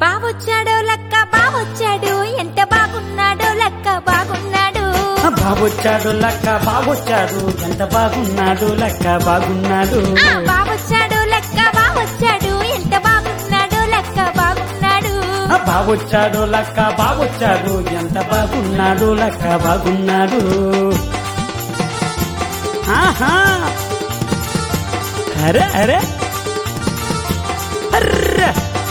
బావొచ్చాడో లక్క బావొచ్చాడు ఎంత బాగున్నాడో లక్క బాగున్నాడు. బావొచ్చాడు లక్క బావొచ్చాడు ఎంత బాగున్నాడు లక్క బాగున్నాడు. బావొచ్చాడు లక్క బావొచ్చాడు ఎంత బాగున్నాడో లక్క బాగున్నాడు. బావొచ్చాడు లక్క బావొచ్చాడు ఎంత బాగున్నాడు లక్క బాగున్నాడు. ఆహా అరే అరే అర్రా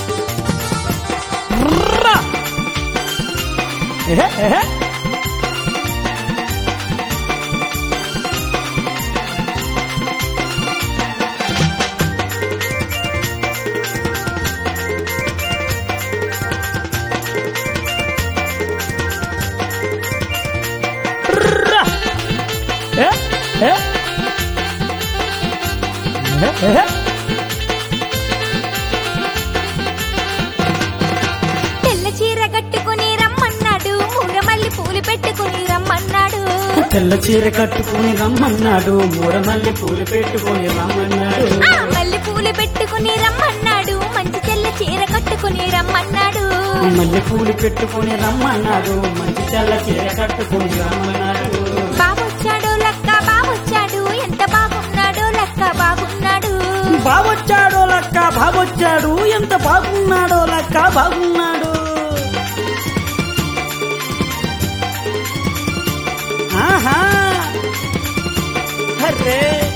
తెల్ల చీర కట్టుకుని రమ్మన్నాడు మూరమల్లి పూలు పెట్టుకుని రమ్మన్నాడు. తెల్ల చీర కట్టుకుని రమ్మన్నాడు మూరమల్లి పూలు పెట్టుకుని రమ్మన్నాడు. మల్లి పూలు పెట్టుకుని రమ్మన్నాడు మంచి తెల్ల చీర కట్టుకుని రమ్మన్నాడు. మల్లె పూలు పెట్టుకుని రమ్మన్నాడు మంచి తెల్ల చీర కట్టుకుని రమ్మన్నాడు. బావొచ్చాడు లక్క బావొచ్చాడు ఎంత బాగున్నాడో లక్క బాగున్నాడు. బావొచ్చాడు లక్క బావొచ్చాడు ఎంత బాగున్నాడో లక్క బాగున్నాడు. ఆహా అరే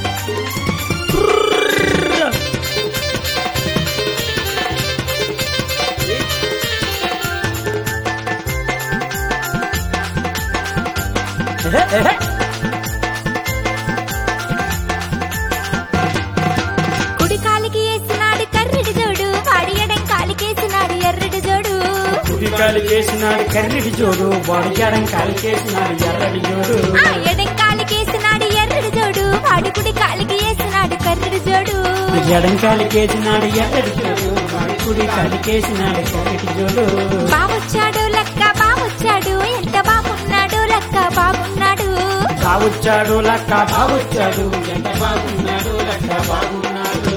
కుడి కాలికి వేసినాడు కర్రెడి జోడు వాడి ఎడం కాలికేసినాడు ఎర్రడి జోడు. కుడి కాలికేసినాడు కర్రెడి జోడు వాడి ఎడం కాలికేసినాడు ఎర్రడి జోడు. ఎడం కాలికేసినాడు ఎర్రడి జోడు వాడి కుడి కాలికి వేసినాడు కర్రెడి జోడు. ఎడం కాలికేసినాడు ఎర్రడి జోడు వాడి కుడి కాలికేసినాడు కర్రెడి జోడు. బావొచ్చాడు లక్క బావొచ్చాడు ఎంత బాగున్నాడో లక్క బాగున్నాడు. బావొచ్చాడు లక్క బావొచ్చాడు ఎంత బాగున్నాడు లక్క బాగున్నాడు.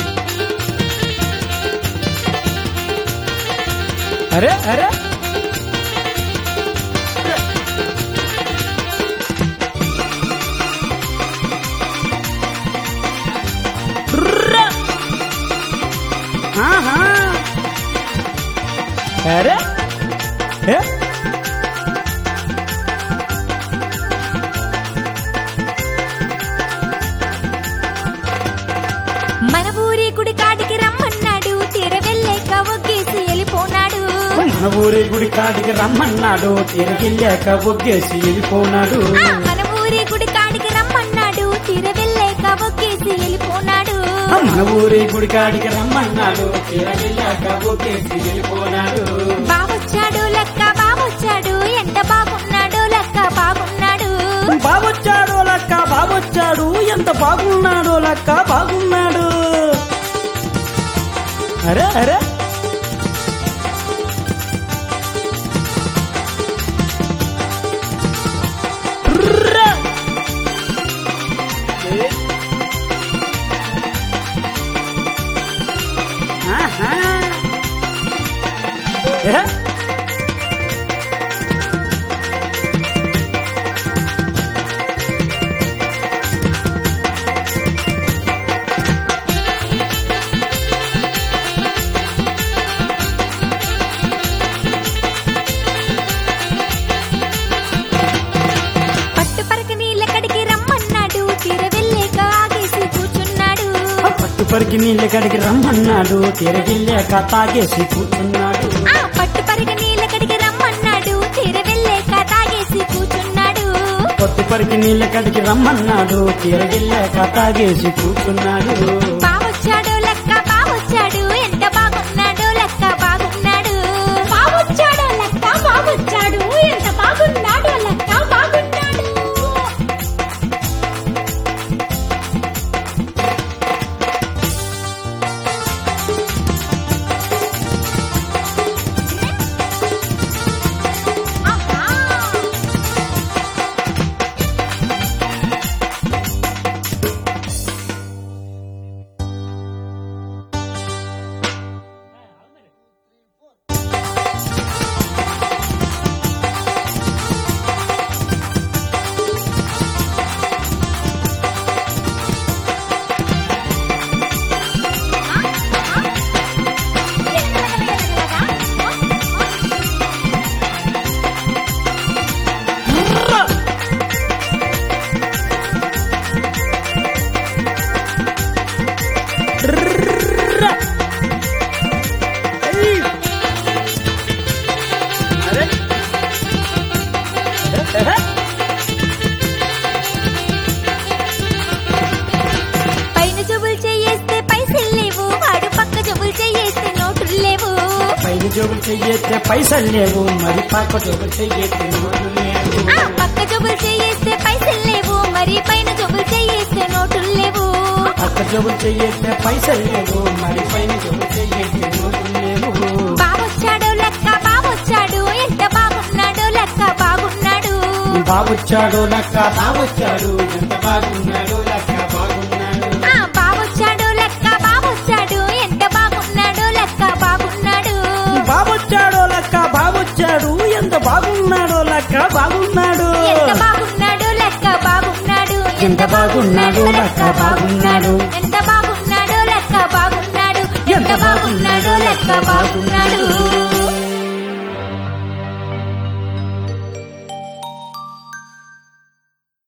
అరే అరే ఆహా అరే ఏ మన ఊరి గుడి కాడికి రమ్మన్నాడు తీర వెళ్ళాక ఒగ్గేసి వెళ్ళిపోనాడు. మన ఊరి గుడి కాడికి రమ్మన్నాడు తిరిగిల్లాక ఒగ్గేసి వెళ్ళిపోనాడు. మన ఊరి గుడి కాడికి రమ్మన్నాడు తీర వెళ్ళాక ఒగ్గేసి వెళ్ళిపోనాడు. మన ఊరి గుడి కాడికి రమ్మన్నాడు తిరిగిల్లాక ఒగ్గేసి వెళ్ళిపోనాడు. బావొచ్చాడు లక్క బావొచ్చాడు ఎంత బాగున్నాడో లక్క బాగున్నాడు. బావొచ్చాడు లక్క బావొచ్చాడు ఎంత బాగున్నాడో లక్క బాగున్నాడు. అరే అరే ఆహా ఏ పట్టు పరక నీళ్ళ కడికి రమ్మన్నాడు తీర వెళ్ళాక ఆగేసి కూర్చున్నాడు. పట్టు పరికి నీళ్ళ కడికి రమ్మన్నాడు తిరిగిల్లాక తాగేసి కూర్చున్నాడు. పట్టు పరక నీళ్ళ కడికి రమ్మన్నాడు తీర వెళ్ళాక తాగేసి కూర్చున్నాడు. పట్టు పరికి నీళ్ళ కడికి రమ్మన్నాడు తిరిగిల్లాక తాగేసి కూర్చున్నాడు. బావొచ్చాడు లక్క బావొచ్చాడు ఎంత బాగున్నాడో లక్క బాగున్నాడు. బావొచ్చాడు లక్క బావొచ్చాడు ఎంత బాగున్నాడో లక్క బాగున్నాడు. జోబులు చెయ్యేస్తే పైసలు లేవు మరి పక్క జోబులు చెయ్యేస్తే నోట్లు లేవు పక్క జబ్బులు చేయేస్తే పైసలు లేవు మరి పైన జబ్బులు చేయేస్తే నోటులు లేవు పక్క జోబులు చెయ్యేస్తే పైసలు లేవు మరి పైన జోబులు చెయ్యేస్తే నోట్లు లేవు బాబొచ్చాడు లెక్క బాబొచ్చాడు ఎంత బాగున్నాడో లెక్క బాగున్నాడు బాబొచ్చాడు లెక్క బాబొచ్చాడు ఎంత బాగున్నాడు లెక్క బాగున్నాడు బాబొచ్చాడు లెక్క బాబొచ్చాడు ఎంత బాగున్నాడో లెక్క బాగున్నాడు బాబొచ్చాడు లెక్క బాబొచ్చాడు ఎంత బాగున్నాడో లెక్క బాగున్నాడు ఎంత బాగున్నాడో లెక్క బాగున్నాడు ఎంత బాగున్నాడు లెక్క బాగున్నాడు ఎంత బాగున్నాడో లెక్క బాగున్నాడు ఎంత బాగున్నాడో లెక్క బాగున్నాడు